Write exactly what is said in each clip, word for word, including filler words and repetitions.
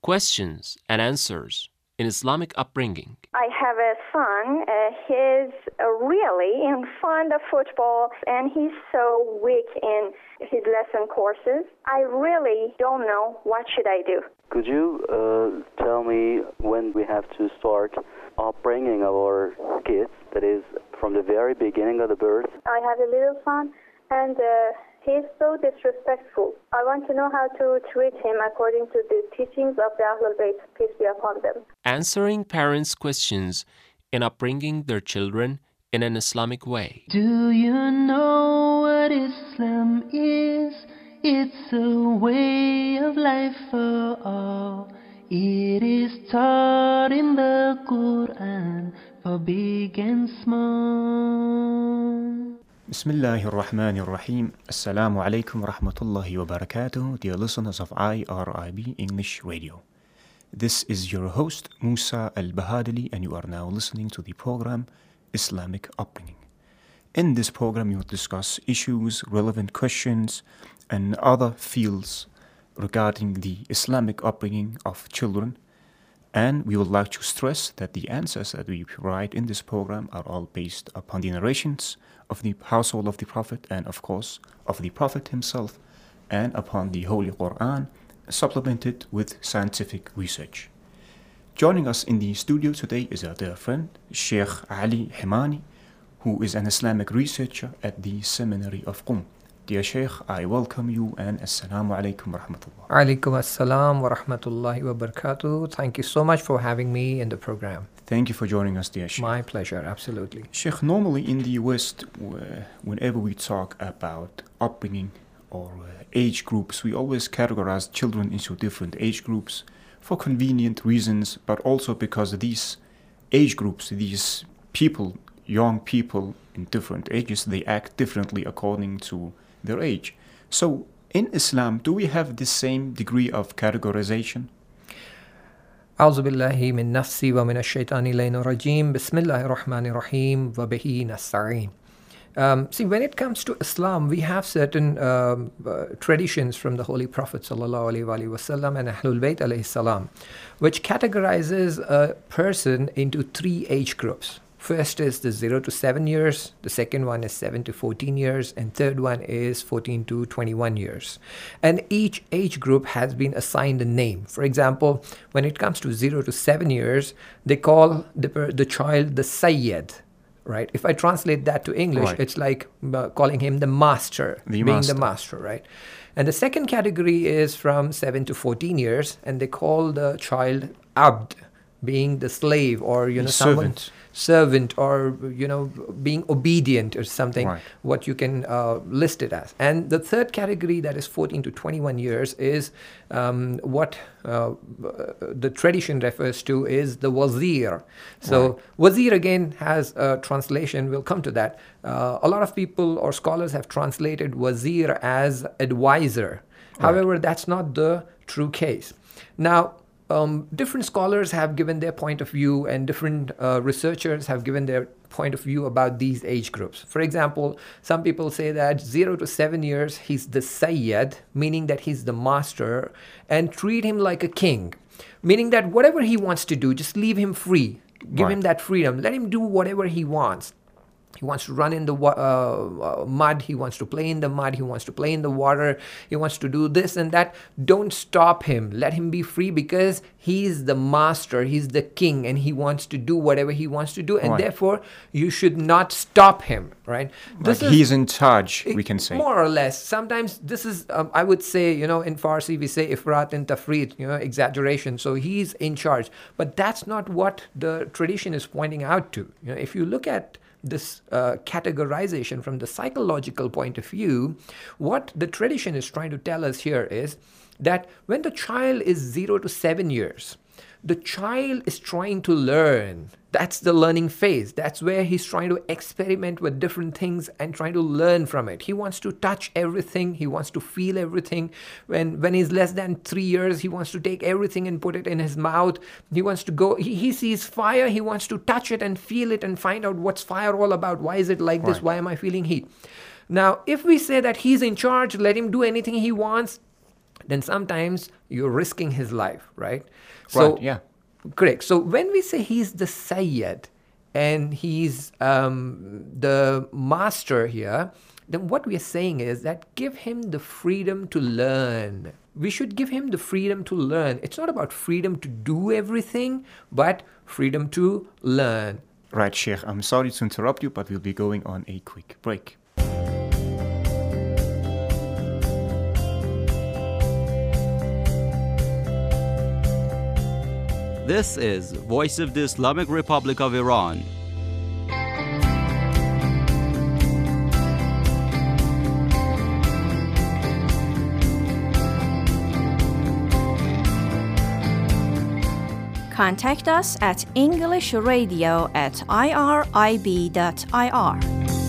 questions and answers in Islamic upbringing. I have a son. Uh, he's uh, really in fond of football, and he's so weak in his lesson courses. I really don't know what should I do. Could you uh, tell me when we have to start upbringing our kids, that is, from the very beginning of the birth? I have a little son, and uh, he's so disrespectful. I want to know how to treat him according to the teachings of the Ahlul Bayt, peace be upon them. Answering parents' questions in upbringing their children in an Islamic way. Do you know what Islam is? It's a way of life for all. It is taught in the Quran for big and small. Bismillahir Rahmanir Rahim. Assalamu alaikum wa rahmatullahi wa barakatuh, dear listeners of I R I B English Radio. This is your host, Musa Al-Bahadili, and you are now listening to the program Islamic Upbringing. In this program, you will discuss issues, relevant questions, and other fields regarding the Islamic upbringing of children. And we would like to stress that the answers that we provide in this program are all based upon the narrations of the household of the Prophet and, of course, of the Prophet himself, and upon the Holy Quran, supplemented with scientific research. Joining us in the studio today is our dear friend, Sheikh Ali Himani, who is an Islamic researcher at the Seminary of Qum. Dear Sheikh, I welcome you and Assalamu alaikum wa rahmatullah. Alaikum assalam wa rahmatullahi wa barakatuh. Thank you so much for having me in the program. Thank you for joining us, dear Sheikh. My pleasure, absolutely. Sheikh, normally in the West, whenever we talk about upbringing or uh, age groups, we always categorize children into different age groups for convenient reasons, but also because these age groups, these people, young people in different ages, they act differently according to their age. So in Islam, do we have the same degree of categorization? أعوذ بالله من نفسي ومن الشيطان اللعين الرجيم بسم الله الرحمن الرحيم وبه نستعين. Um, see, when it comes to Islam, we have certain um, uh, traditions from the Holy Prophet sallallahu alaihi wasallam and Ahlul Bayt alayhi salam, which categorizes a person into three age groups. First is the zero to seven years, the second one is seven to fourteen years, and third one is fourteen to twenty-one years. And each age group has been assigned a name. For example, when it comes to zero to seven years, they call the, the child the Sayyid, right? If I translate that to English, right, it's like uh, calling him the master, the being master. the master, right? And the second category is from seven to fourteen years, and they call the child Abd, being the slave, or, you know, the someone... servant. servant or, you know, being obedient or something, right, what you can uh, list it as. And the third category, that is fourteen to twenty-one years, is um, what uh, the tradition refers to is the wazir. So right, wazir again has a translation, we'll come to that. Uh, a lot of people or scholars have translated wazir as advisor. Right. However, that's not the true case. Now, Um, different scholars have given their point of view, and different uh, researchers have given their point of view about these age groups. For example, some people say that zero to seven years, he's the Sayyid, meaning that he's the master, and treat him like a king, meaning that whatever he wants to do, just leave him free. Give right, him that freedom. Let him do whatever he wants. He wants to run in the uh, uh, mud. He wants to play in the mud. He wants to play in the water. He wants to do this and that. Don't stop him. Let him be free, because he's the master. He's the king, and he wants to do whatever he wants to do. And right, therefore, you should not stop him, right? This like is, he's in charge, we can say. More or less. Sometimes this is, um, I would say, you know, in Farsi, we say ifrat and tafrit, you know, exaggeration. So he's in charge. But that's not what the tradition is pointing out to. You know, if you look at this uh, categorization from the psychological point of view, what the tradition is trying to tell us here is that when the child is zero to seven years, the child is trying to learn. That's the learning phase. That's where he's trying to experiment with different things and trying to learn from it. He wants to touch everything. He wants to feel everything. When when he's less than three years, he wants to take everything and put it in his mouth. He wants to go, he, he sees fire. He wants to touch it and feel it and find out what's fire all about. Why is it like right, this? Why am I feeling heat? Now, if we say that he's in charge, let him do anything he wants, then sometimes you're risking his life, right? Right, yeah. Correct. So when we say he's the Sayyid and he's um, the master here, then what we are saying is that give him the freedom to learn. We should give him the freedom to learn. It's not about freedom to do everything, but freedom to learn. Right, Sheikh. I'm sorry to interrupt you, but we'll be going on a quick break. This is Voice of the Islamic Republic of Iran. Contact us at englishradio at irib dot ir.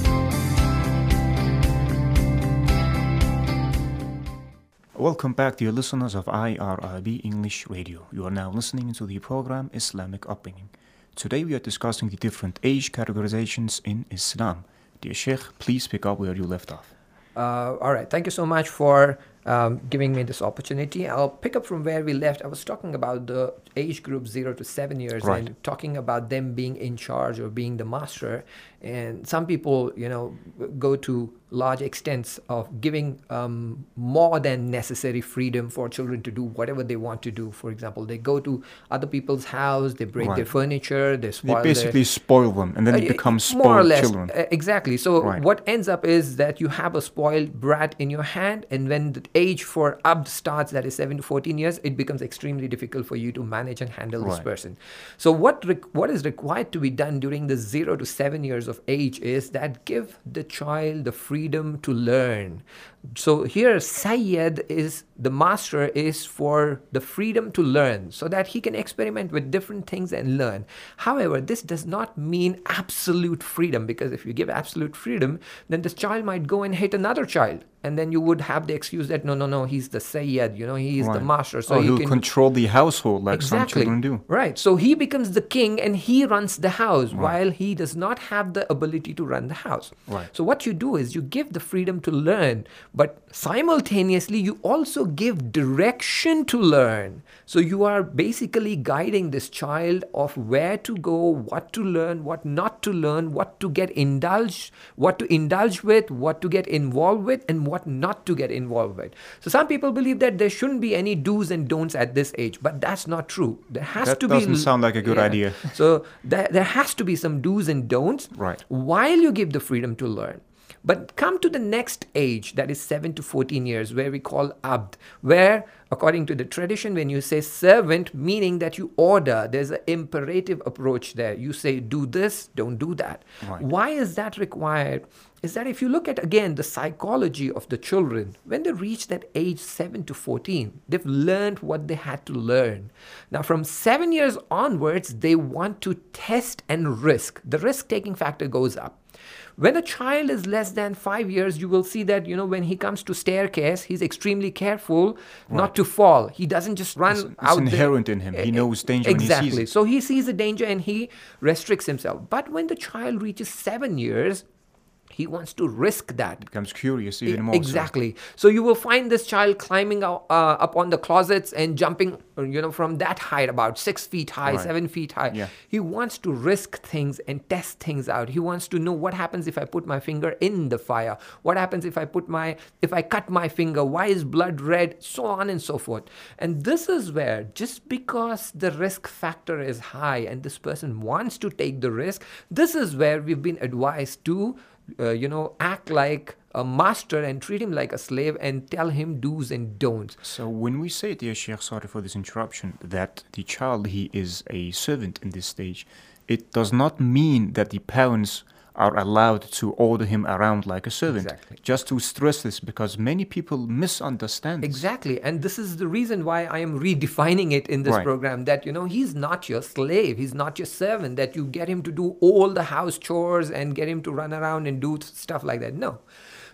Welcome back, dear listeners of I R I B English Radio. You are now listening to the program Islamic Upbringing. Today we are discussing the different age categorizations in Islam. Dear Sheikh, please pick up where you left off. Uh, all right. Thank you so much for um, giving me this opportunity. I'll pick up from where we left. I was talking about the age group zero to seven years Right. and talking about them being in charge or being the master. And some people, you know, go to large extents of giving um, more than necessary freedom for children to do whatever they want to do. For example, they go to other people's house, they break Right. their furniture, they They spoil basically their... spoil them, and then Uh, they become spoiled more or less, children. uh, exactly. So Right. what ends up is that you have a spoiled brat in your hand, and when the age for abd starts, that is seven to fourteen years, it becomes extremely difficult for you to manage and handle this Right. person. So what re- what is required to be done during the zero to seven years of age is that give the child the freedom to learn. So here Sayyid is the master is for the freedom to learn so that he can experiment with different things and learn. However, this does not mean absolute freedom, because if you give absolute freedom, then this child might go and hit another child. And then you would have the excuse that no, no, no, he's the Sayyid, you know, he is the Right. master. So oh, he he'll can control the household like exactly. some children do. Right. So he becomes the king and he runs the house while he does not have the ability to run the house. Right. So what you do is you give the freedom to learn, but simultaneously you also give direction to learn. So you are basically guiding this child of where to go, what to learn, what not to learn, what to get indulged, what to indulge with, what to get involved with, and what not to get involved with. So some people believe that there shouldn't be any do's and don'ts at this age, but that's not true. There has That to doesn't be sound like a good Yeah. idea. So there, there has to be some do's and don'ts Right. while you give the freedom to learn. But come to the next age, that is seven to fourteen years, where we call abd, where according to the tradition, when you say servant, meaning that you order, there's an imperative approach there. You say, do this, don't do that. Right. Why is that required? Is that if you look at, again, the psychology of the children, when they reach that age seven to fourteen, they've learned what they had to learn. Now, from seven years onwards, they want to test and risk. The risk-taking factor goes up. When a child is less than five years, you will see that, you know, when he comes to staircase, he's extremely careful not to fall. He doesn't just run It's, it's out there. inherent in him. He knows danger Exactly. when he sees it. So he sees the danger and he restricts himself. But when the child reaches seven years, he wants to risk that. Becomes curious even more. so. Exactly. So you will find this child climbing out, uh, up on the closets and jumping, uh, you know, from that height, about six feet high, Right. seven feet high. Yeah. He wants to risk things and test things out. He wants to know what happens if I put my finger in the fire. What happens if I put my, if I cut my finger? Why is blood red? So on and so forth. And this is where, just because the risk factor is high and this person wants to take the risk, this is where we've been advised to Uh, you know, act like a master and treat him like a slave and tell him do's and don'ts. So when we say, dear Sheikh, sorry for this interruption, that the child, he is a servant in this stage, it does not mean that the parents are allowed to order him around like a servant. Exactly. Just to stress this, because many people misunderstand this. Exactly. And this is the reason why I am redefining it in this Right. program, that, you know, he's not your slave. He's not your servant, that you get him to do all the house chores and get him to run around and do stuff like that. No.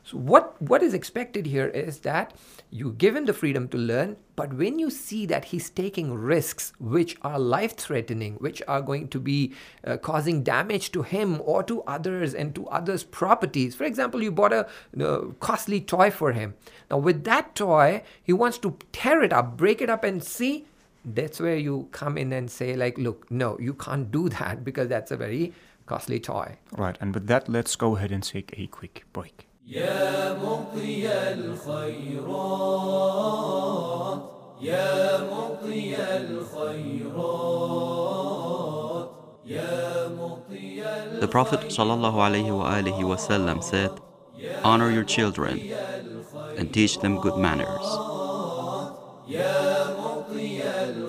So what, what is expected here is that you give him the freedom to learn, but when you see that he's taking risks which are life-threatening, which are going to be uh, causing damage to him or to others and to others' properties. For example, you bought a uh, costly toy for him. Now with that toy, he wants to tear it up, break it up and see. That's where you come in and say like, look, no, you can't do that because that's a very costly toy. Right, and with that, let's go ahead and take a quick break. يا مطي الخيرات يا مطي الخيرات يا مطي The Prophet ﷺ said, honor your children and teach them good manners. يا مطي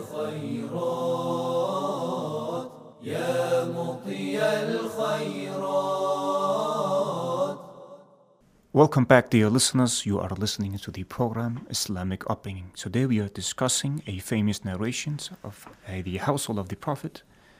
الخيرات يا مطي الخيرات. Welcome back, dear listeners. You are listening to the program Islamic Upbringing. Today we are discussing a famous narration of uh, the household of the Prophet,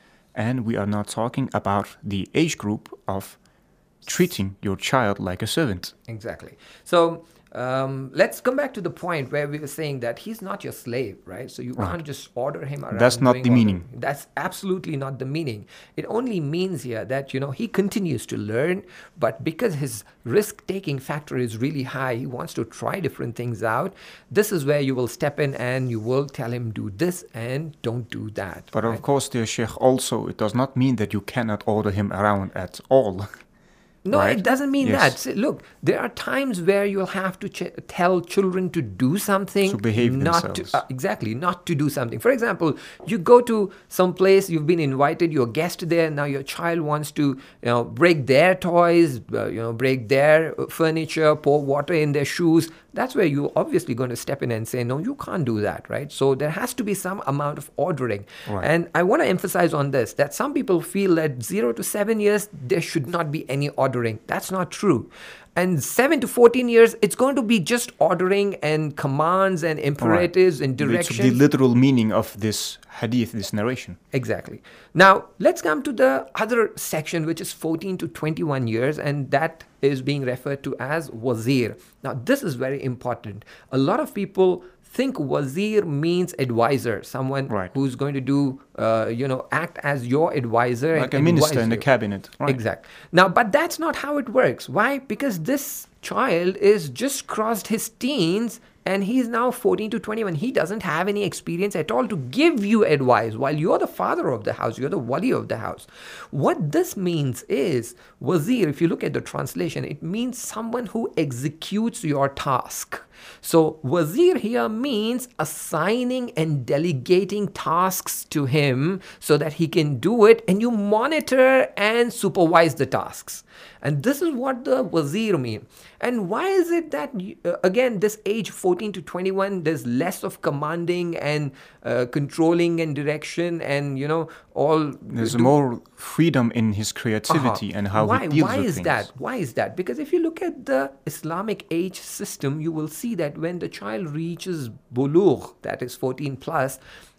and we are now talking about the age group of treating your child like a servant. Exactly. So um, let's come back to the point where we were saying that he's not your slave, right? So you Right. can't just order him around. That's not doing the all meaning. That's absolutely not the meaning. It only means here that, you know, he continues to learn, but because his risk-taking factor is really high, he wants to try different things out. This is where you will step in and you will tell him do this and don't do that. But right? of course, dear Sheikh, also it does not mean that you cannot order him around at all. No, Right? it doesn't mean Yes. that. See, look, there are times where you'll have to ch- tell children to do something, To behave not themselves. to uh, exactly, not to do something. For example, you go to some place, you've been invited, you're a guest there. Now your child wants to, you know, break their toys, uh, you know, break their uh, furniture, pour water in their shoes. That's where you're obviously going to step in and say, no, you can't do that, right? So there has to be some amount of ordering. Right. And I want to emphasize on this, that some people feel that zero to seven years, there should not be any ordering. That's not true. And seven to fourteen years, it's going to be just ordering and commands and imperatives and It's the directions. literal meaning of this hadith, this narration. Exactly. Now, let's come to the other section, which is fourteen to twenty-one years, and that is being referred to as wazir. Now, this is very important. A lot of people think wazir means advisor, someone Right. who's going to do, uh, you know, act as your advisor. Like and a minister advise in the you. cabinet. Right. Exactly. Now, but that's not how it works. Why? Because this child is just crossed his teens and he's now fourteen to twenty-one. He doesn't have any experience at all to give you advice while you're the father of the house, you're the wali of the house. What this means is, wazir, if you look at the translation, it means someone who executes your task. So wazir here means assigning and delegating tasks to him so that he can do it, and you monitor and supervise the tasks. And this is what the wazir mean. And why is it that, uh, again, this age fourteen to twenty-one, there's less of commanding and uh, controlling and direction and, you know, all... There's do- more freedom in his creativity uh-huh. and how why, he deals why with is things. that? Why is that? Because if you look at the Islamic age system, you will see that when the child reaches bulugh, that is fourteen plus,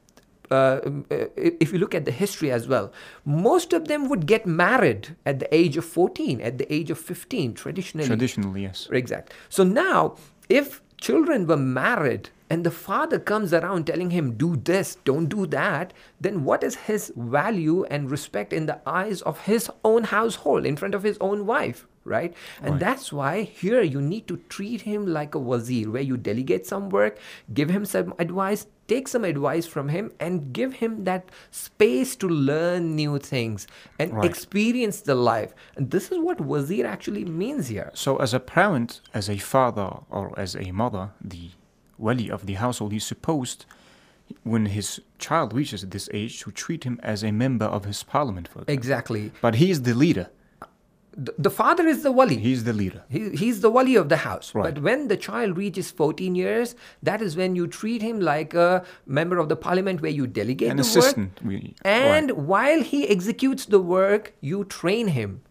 uh, um, uh, if you look at the history as well, most of them would get married at the age of fourteen, at the age of fifteen, traditionally. Traditionally, yes. Exact. So now, if children were married and the father comes around telling him, do this, don't do that, then what is his value and respect in the eyes of his own household, in front of his own wife, right? And Right. that's why here you need to treat him like a wazir, where you delegate some work, give him some advice, take some advice from him, and give him that space to learn new things and Right. experience the life. And this is what wazir actually means here. So as a parent, as a father or as a mother, the wali of the household, he's supposed, when his child reaches this age, to treat him as a member of his parliament. For example. Exactly. But he is the leader. The, the father is the wali. He's the leader. He, he's the wali of the house. Right. But when the child reaches fourteen years, that is when you treat him like a member of the parliament, where you delegate An the assistant. work. We, And right. while he executes the work, you train him.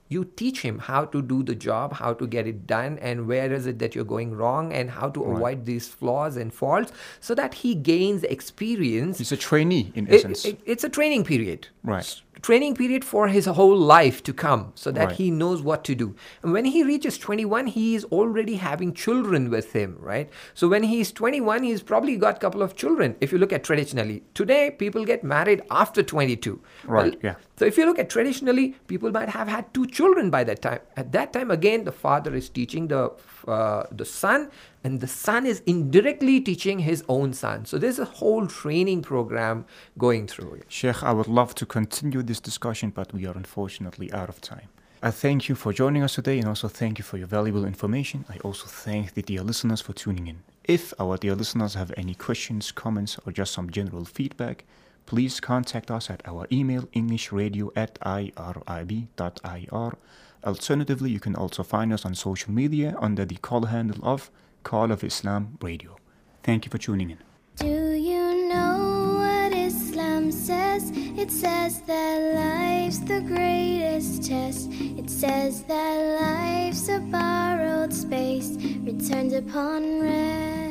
You teach him how to do the job, how to get it done, and where is it that you're going wrong, and how to Right. avoid these flaws and faults, so that he gains experience. He's a trainee in It- essence. it- it's a training period. Right. S- Training period for his whole life to come, so that Right. he knows what to do. And when he reaches twenty-one, he is already having children with him, right? So when he's twenty-one, he's probably got a couple of children. If you look at traditionally, today people get married after twenty-two. Right, yeah. So if you look at traditionally, people might have had two children by that time. At that time, again, the father is teaching the uh, the son, and the son is indirectly teaching his own son. So there's a whole training program going through it. Sheikh, I would love to continue this discussion, but we are unfortunately out of time. I thank you for joining us today, and also thank you for your valuable information. I also thank the dear listeners for tuning in. If our dear listeners have any questions, comments, or just some general feedback, please contact us at our email, englishradio at irib dot ir. Alternatively, you can also find us on social media under the call handle of Call of Islam Radio. Thank you for tuning in. Do you know what Islam says? It says that life's the greatest test. It says that life's a borrowed space, returned upon rest.